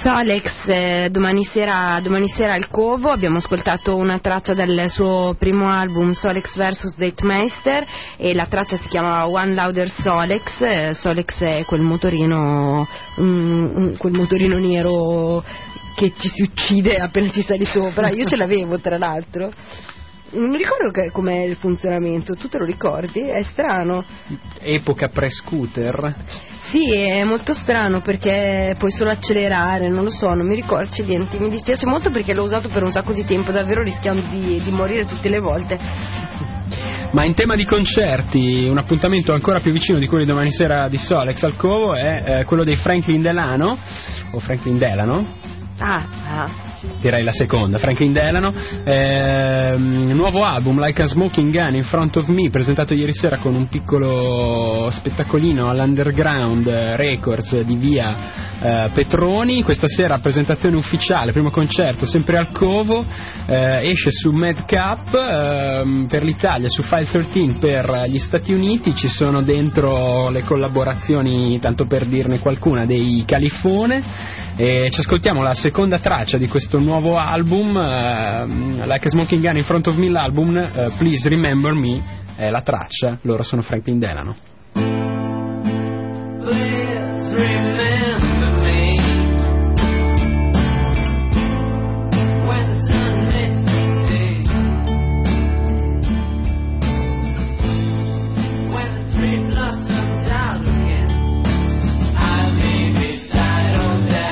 Solex, domani sera al Covo abbiamo ascoltato una traccia del suo primo album Solex vs Datmeister e la traccia si chiama One Louder Solex. Solex è quel motorino nero che ci si uccide appena ci sali sopra. Io ce l'avevo, tra l'altro. Non mi ricordo com'è il funzionamento, tu te lo ricordi? È strano. Epoca pre-scooter? Sì, è molto strano perché puoi solo accelerare, non lo so, non mi ricordo, accidenti, mi dispiace molto perché l'ho usato per un sacco di tempo, davvero rischiando di morire tutte le volte. Ma in tema di concerti, un appuntamento ancora più vicino di quello di domani sera di Solex al Covo è quello dei Franklin Delano, o Franklin Delano? Direi la seconda, Franklin Delano. Nuovo album Like a Smoking Gun in Front of Me, presentato ieri sera con un piccolo spettacolino all'Underground Records di via Petroni. Questa sera presentazione ufficiale, primo concerto sempre al Covo, esce su Madcap per l'Italia, su File 13 per gli Stati Uniti. Ci sono dentro le collaborazioni, tanto per dirne qualcuna, dei Califone. E ci ascoltiamo la seconda traccia di questo nuovo album, Like a Smoking Gun in Front of Me, l'album, Please Remember Me è la traccia, loro sono Franklin Delano. Please remember me when the sun hits the sea, when the tree blossoms out again, I'll be beside all that.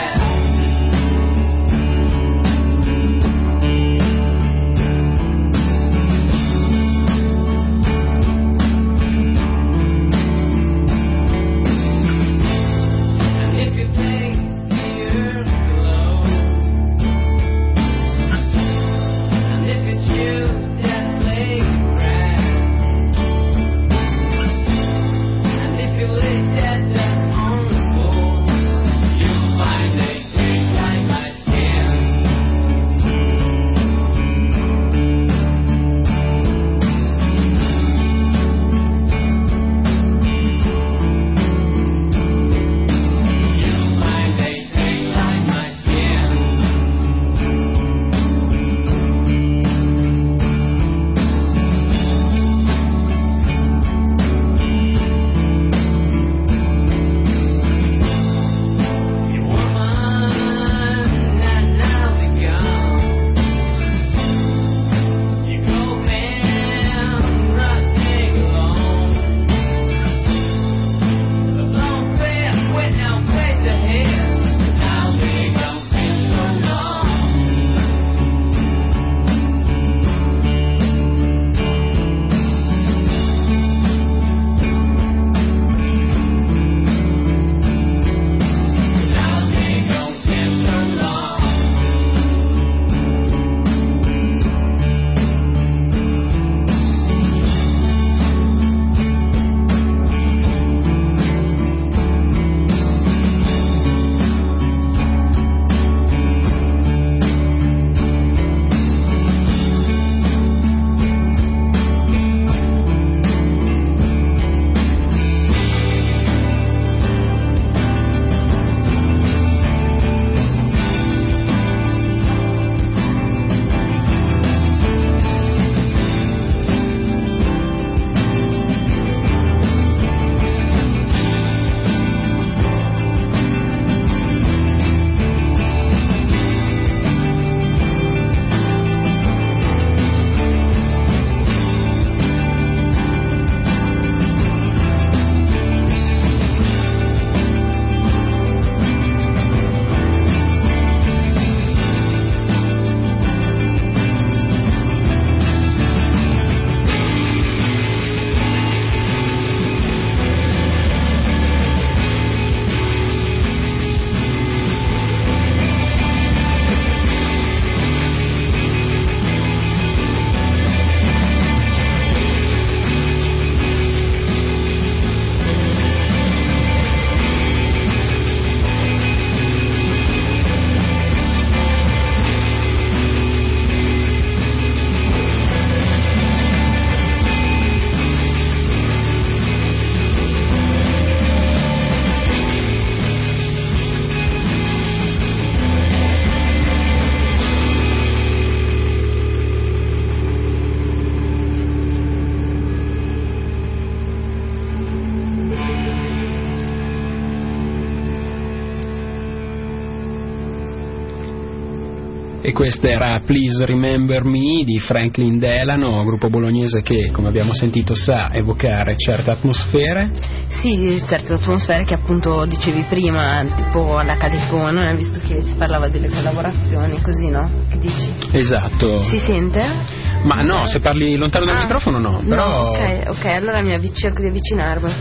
e questa era Please Remember Me di Franklin Delano, gruppo bolognese che, come abbiamo sentito, sa evocare certe atmosfere. Sì, certe atmosfere che appunto dicevi prima, tipo alla California, visto che si parlava delle collaborazioni, così, no? Che dici? Esatto. Si sente? Ma no, se parli lontano dal microfono no, però... No, ok, allora cerco di avvicinarmi.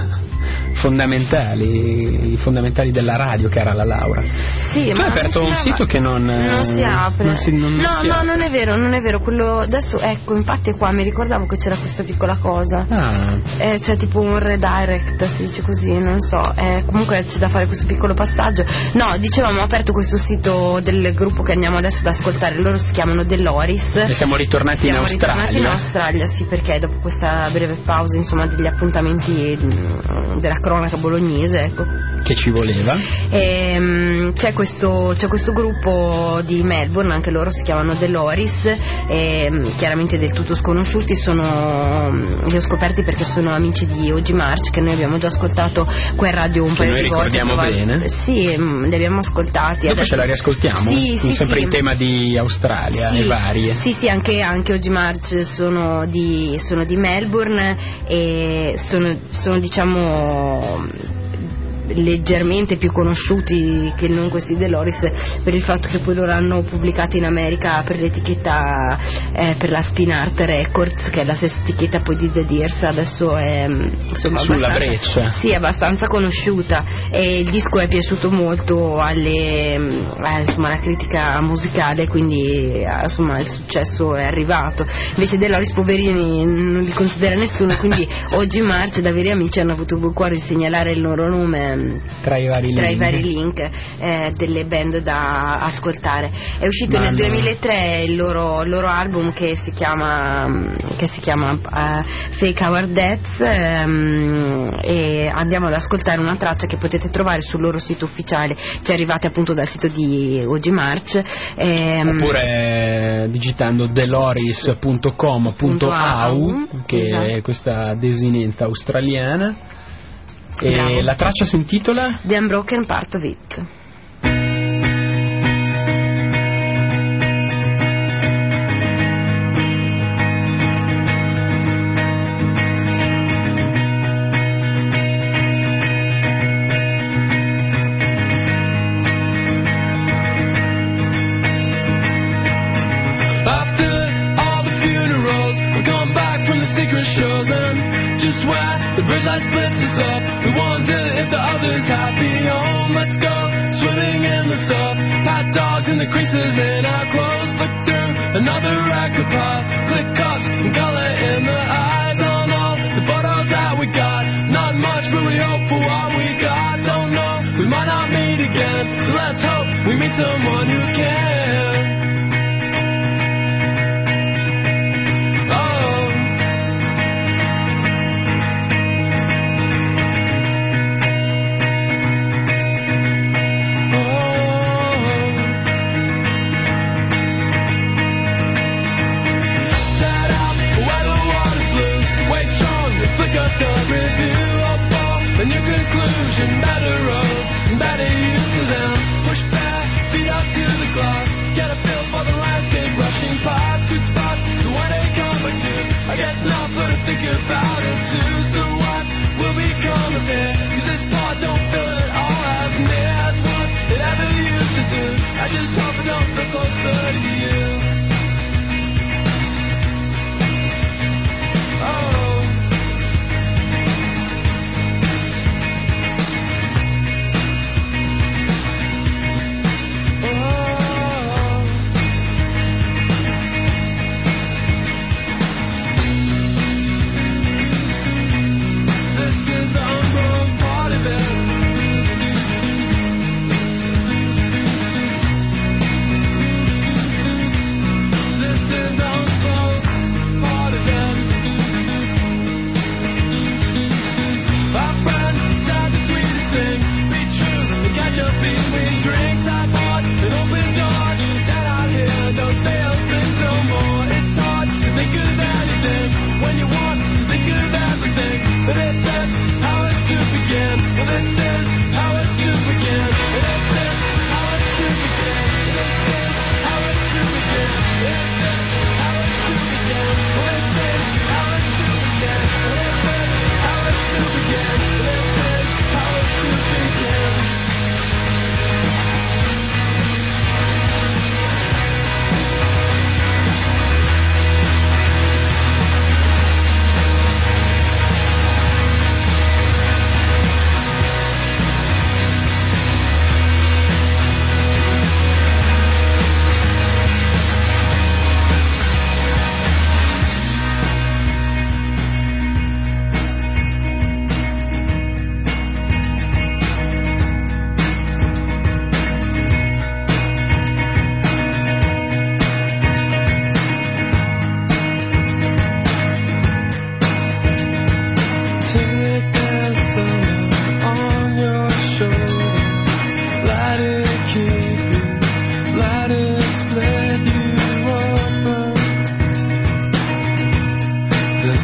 I fondamentali della radio, cara la Laura. Sì, tu ma hai aperto un sito che non si apre. Non si apre. Non è vero, quello adesso, ecco, infatti qua mi ricordavo che c'era questa piccola cosa. C'è tipo un redirect, si dice così, non so, comunque c'è da fare questo piccolo passaggio. No, dicevamo, ho aperto questo sito del gruppo che andiamo adesso ad ascoltare, loro si chiamano The Loris e siamo ritornati in Australia, sì, perché dopo questa breve pausa, insomma, degli appuntamenti della cronaca bolognese, ecco, che ci voleva, c'è questo gruppo di Melbourne, anche loro si chiamano The Loris, chiaramente del tutto sconosciuti, li ho scoperti perché sono amici di OG March, che noi abbiamo già ascoltato qua in radio un paio di volte. Ricordiamo bene. Sì, li abbiamo ascoltati. Dopo ce la riascoltiamo, sì, sempre sì. In tema di Australia e varie. Sì, anche OG March sono di Melbourne e sono diciamo leggermente più conosciuti che non questi The Loris, per il fatto che poi loro hanno pubblicato in America per l'etichetta per la Spin Art Records, che è la stessa etichetta poi di The Deers, adesso è insomma sulla breccia. Sì, è abbastanza conosciuta, e il disco è piaciuto molto alla critica musicale, quindi insomma il successo è arrivato. Invece The Loris, poverini, non li considera nessuno, quindi oggi March, da veri amici, hanno avuto il cuore di segnalare il loro nome tra i vari link delle band da ascoltare. È uscito nel 2003 il loro album che si chiama Fake Our Deaths, e andiamo ad ascoltare una traccia che potete trovare sul loro sito ufficiale, ci arrivate appunto dal sito di OG March, oppure digitando deloris.com.au, che esatto, è questa desinenza australiana. Bravo. E la traccia si intitola The Unbroken Part of It. The bridge light splits us up. We wonder if the others happy home. Let's go swimming in the surf. Pat dogs in the creases in our clothes. Look through another record pile. Click cups and color in the eyes on all the photos that we got. Not much, but we hope for what we got. Don't know, we might not meet again. So let's hope we meet someone who can. And your conclusion, better roads, better use of them. Push back, feet up to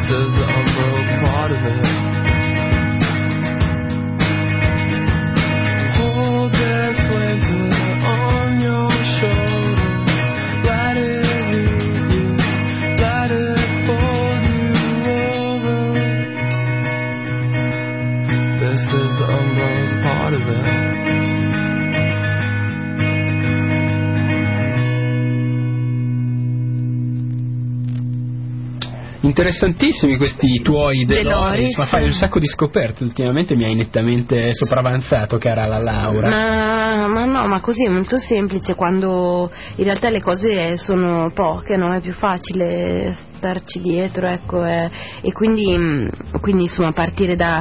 is the unbroke part of it. Hold this winter on your shoulders. Let it lead you, let it fold you over. This is the unbroke part of it. Interessantissimi questi tuoi Deloris, ma fai un sacco di scoperte ultimamente, mi hai nettamente sopravanzato, cara la Laura. Ma no, ma così è molto semplice, quando in realtà le cose sono poche, no? È più facile starci dietro, ecco, e quindi insomma partire da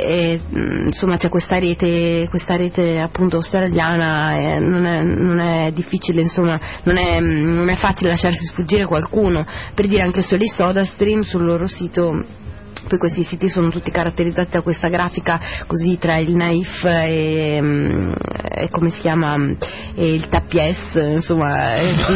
insomma c'è questa rete appunto australiana, non è difficile, insomma non è facile lasciarsi sfuggire qualcuno. Per dire, anche solo i SodaStream sul loro sito, poi questi siti sono tutti caratterizzati da questa grafica così tra il naif e come si chiama, e il tapies, insomma,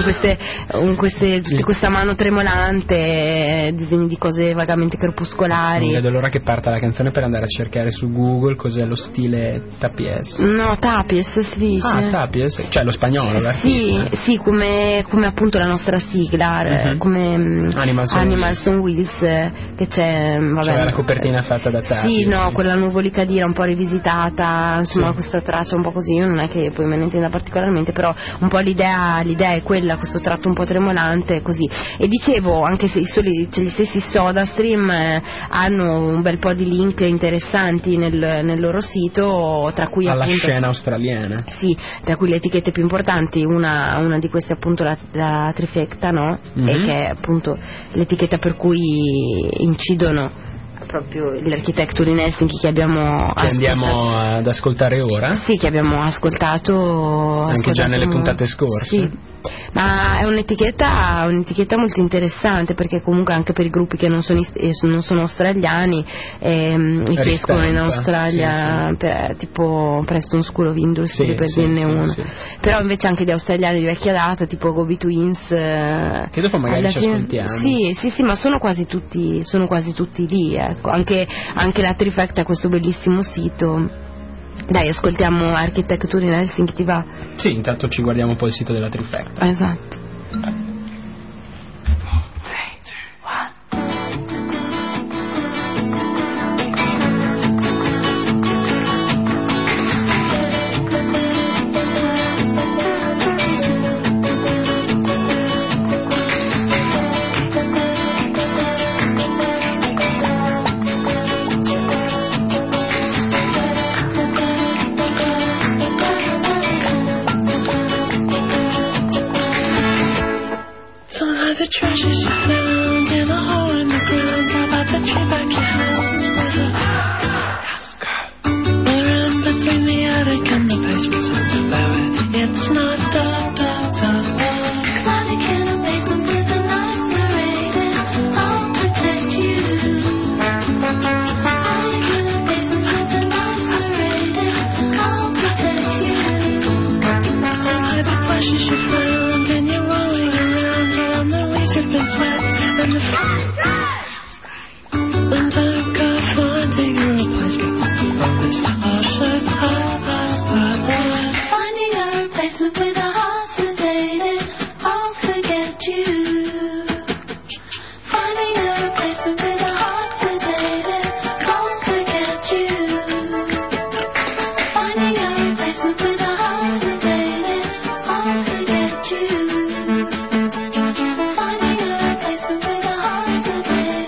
con questa mano tremolante, disegni di cose vagamente crepuscolari. Non vedo l'ora che parta la canzone per andare a cercare su Google cos'è lo stile tapies. No, tapies si dice. Ah, tapies, cioè lo spagnolo, sì, come appunto la nostra sigla, come Animals on Wheels, che c'è. Vabbè, cioè la copertina fatta da Tapies. Sì, no, quella nuvola cadira un po' rivisitata, insomma, questa traccia un po' così, io non è che poi me ne intenda particolarmente, però un po' l'idea è quella, questo tratto un po' tremolante, così. E dicevo, anche se gli stessi SodaStream hanno un bel po' di link interessanti nel loro sito, tra cui alla appunto scena australiana. Sì, tra cui le etichette più importanti, una di queste appunto la Trifecta, no? E che è appunto l'etichetta per cui incidono proprio l'Architecture in Helsinki, che andiamo andiamo ad ascoltare ora. Sì, che abbiamo ascoltato anche già nelle puntate scorse. Sì, ma è un'etichetta molto interessante, perché comunque anche per i gruppi che non sono australiani, che escono in Australia, sì. Tipo Preston School of Industry, per dirne uno. Sì. Però invece anche di australiani di vecchia data, tipo Gobi Twins, che dopo magari ci ascoltiamo. Sì, ma sono quasi tutti lì, ecco. Anche la Trifecta ha questo bellissimo sito. Dai, ascoltiamo Architecture in Helsinki, ti va? Sì, intanto ci guardiamo un po' il sito della Trifecta. Esatto. The treasures you found in a hole in the ground. How about the tree back your house with a house girl? We're in between the attic and the basement, so baby, it's not dark. Climbing in a basement with a nice serrated, I'll protect you. Climbing in a basement with a nice serrated, I'll protect you. Don't hide the flashes you found and you're rolling around the weeds have been swept and the and don't go finding a replacement on this ocean. Finding a replacement with a heart sedated, I'll forget you. Finding a replacement with a heart sedated, I'll forget you. Finding a replacement with a heart sedated, I'll forget you. Finding a replacement with a heart sedated.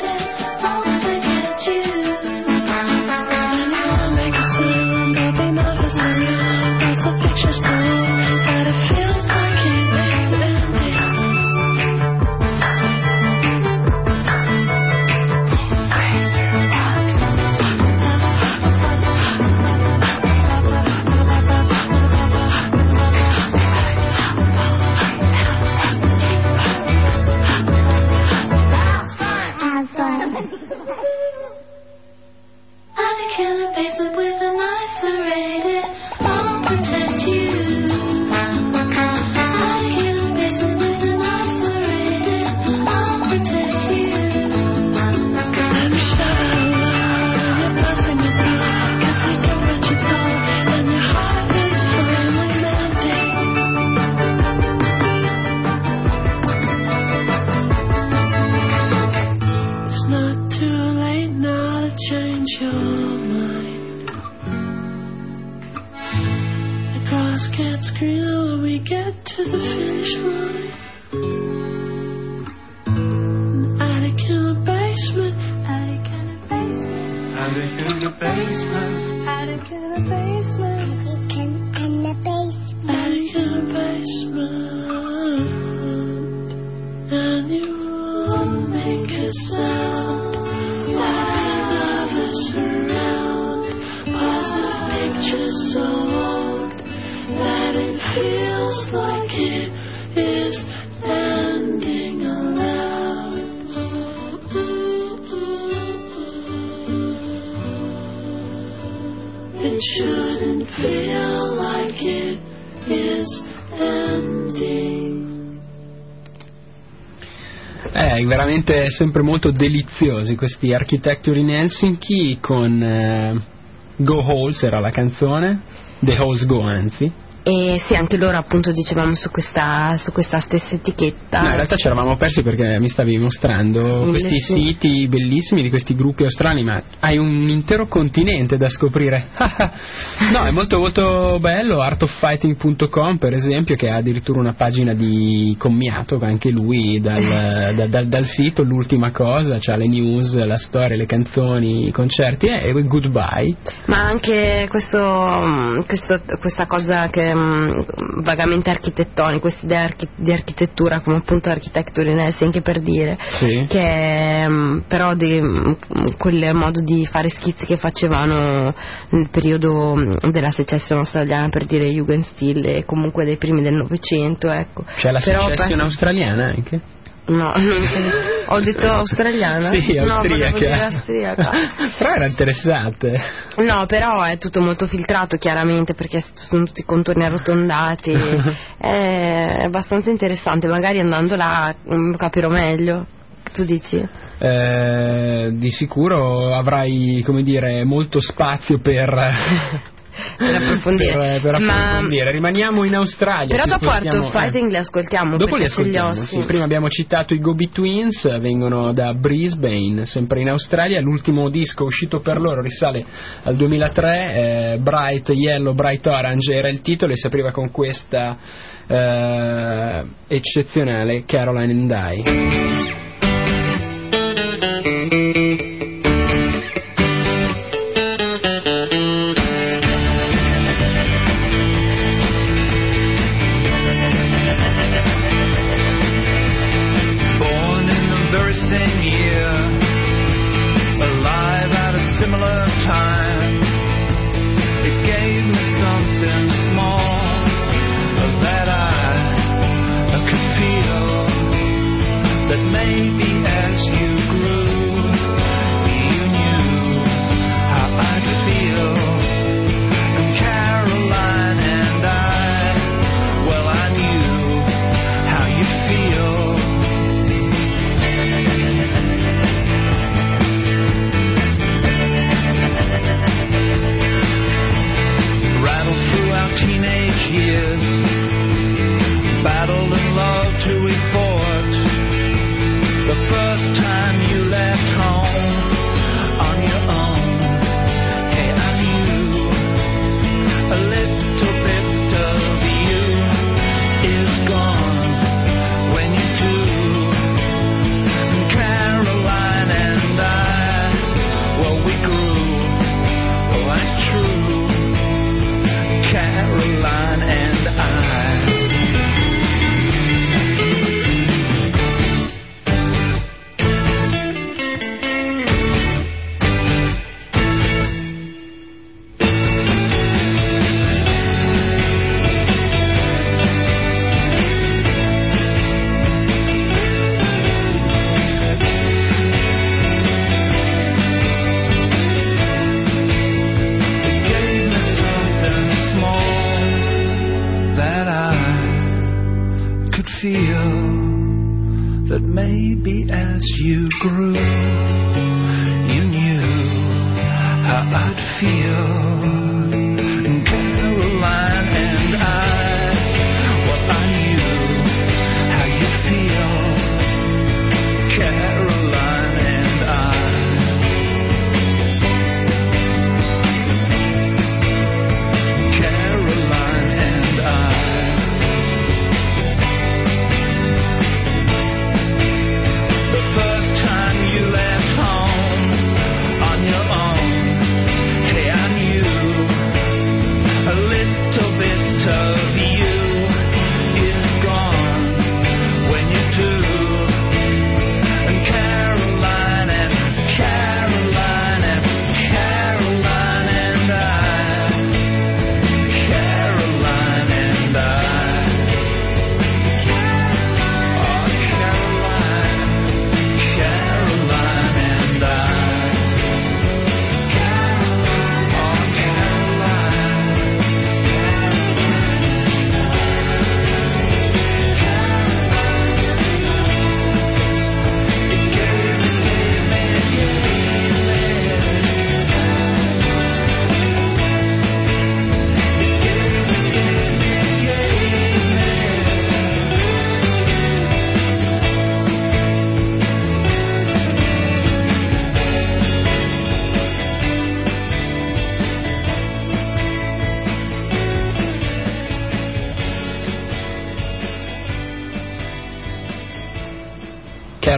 you're mine. The grass gets greener when we get to the finish line. An attic in a basement, attic in a basement, attic in a basement, attic in a basement, attic in a basement, and you won't make a sound. While others around, piles of pictures so old that it feels like it is ending aloud. It shouldn't feel like it is ending. Veramente sempre molto deliziosi questi Architecture in Helsinki con Go Halls era la canzone, The Halls Go anzi. E sì, anche loro appunto dicevamo su questa stessa etichetta. No, in realtà ci eravamo persi perché mi stavi mostrando questi siti bellissimi di questi gruppi australiani, ma hai un intero continente da scoprire. No, è molto molto bello. artoffighting.com per esempio, che ha addirittura una pagina di commiato, anche lui dal sito, l'ultima cosa, c'ha le news, la storia, le canzoni, i concerti e goodbye. Ma anche questa cosa che vagamente architettonico, questa idea di architettura come appunto Architecture in Helsinki, per dire, sì, che però di quel modo di fare schizzi che facevano nel periodo della secessione australiana, per dire Jugendstil, e comunque dei primi del Novecento, ecco. C'è la secessione australiana anche? No, ho detto australiana? Sì, austriaca. No, austriaca. Però era interessante. No, però è tutto molto filtrato chiaramente, perché sono tutti contorni arrotondati. È abbastanza interessante, magari andando là lo capirò meglio. Tu dici? Di sicuro avrai, come dire, molto spazio per approfondire. Per approfondire. Rimaniamo in Australia. Però dopo Art of Fighting li ascoltiamo. Dopo li ascoltiamo, sì. Prima abbiamo citato i Go-Betweens, vengono da Brisbane, sempre in Australia. L'ultimo disco uscito per loro risale al 2003, Bright Yellow, Bright Orange era il titolo, e si apriva con questa eccezionale Caroline and I.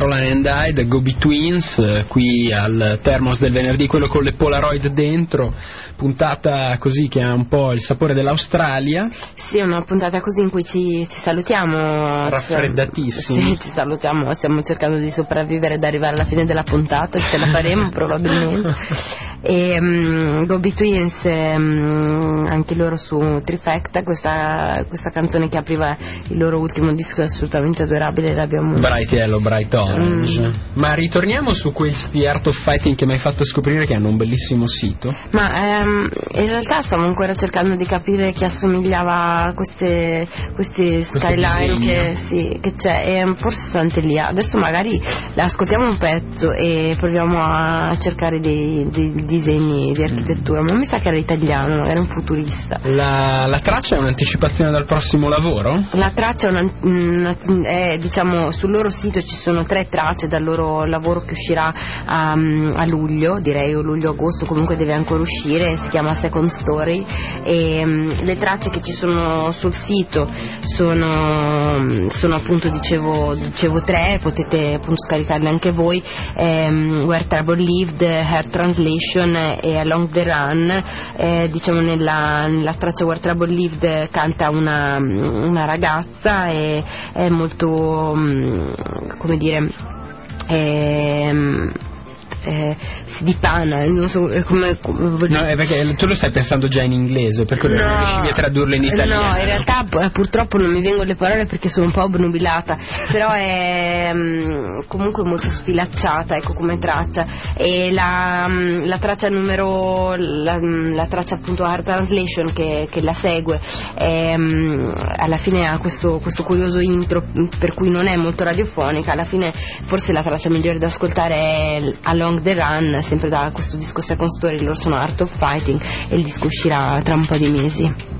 Roland and I, The Go Betweens, qui al Termos del venerdì, quello con le Polaroid dentro, puntata così che ha un po' il sapore dell'Australia. Sì, una puntata così in cui ci salutiamo. Raffreddatissimi. Sì, ci salutiamo, stiamo cercando di sopravvivere ed arrivare alla fine della puntata, ce la faremo probabilmente. E Go Betweens, anche loro su Trifecta, questa canzone che apriva il loro ultimo disco, è assolutamente adorabile, l'abbiamo Bright Yellow, Bright Orange. Ma ritorniamo su questi Art of Fighting che mi hai fatto scoprire, che hanno un bellissimo sito. Ma in realtà stavo ancora cercando di capire chi assomigliava a queste skyline che c'è, e forse Sant'Elia. Adesso magari ascoltiamo un pezzo e proviamo a cercare dei disegni di architettura, ma mi sa che era italiano, magari un futurista. La traccia è un'anticipazione dal prossimo lavoro? La traccia è diciamo, sul loro sito ci sono 3 tracce dal loro lavoro che uscirà a luglio, direi, o luglio-agosto, comunque deve ancora uscire, si chiama Second Story, e le tracce che ci sono sul sito sono appunto, dicevo 3, potete appunto scaricarle anche voi, Where Trouble Lived, Her Translation e Along the Run. Diciamo nella traccia Where Trouble Lived canta una ragazza, e è molto come dire, si dipana, non so come no, è perché tu lo stai pensando già in inglese, per quello non riuscivi a tradurlo in italiano. No, in realtà purtroppo non mi vengono le parole perché sono un po' obnubilata, però è comunque molto sfilacciata, ecco, come traccia. E la traccia la traccia appunto Hard Translation che la segue, alla fine ha questo curioso intro per cui non è molto radiofonica. Alla fine forse la traccia migliore da ascoltare è Along the Run, sempre da questo disco Second Story. Loro sono Art of Fighting e il disco uscirà tra un po' di mesi.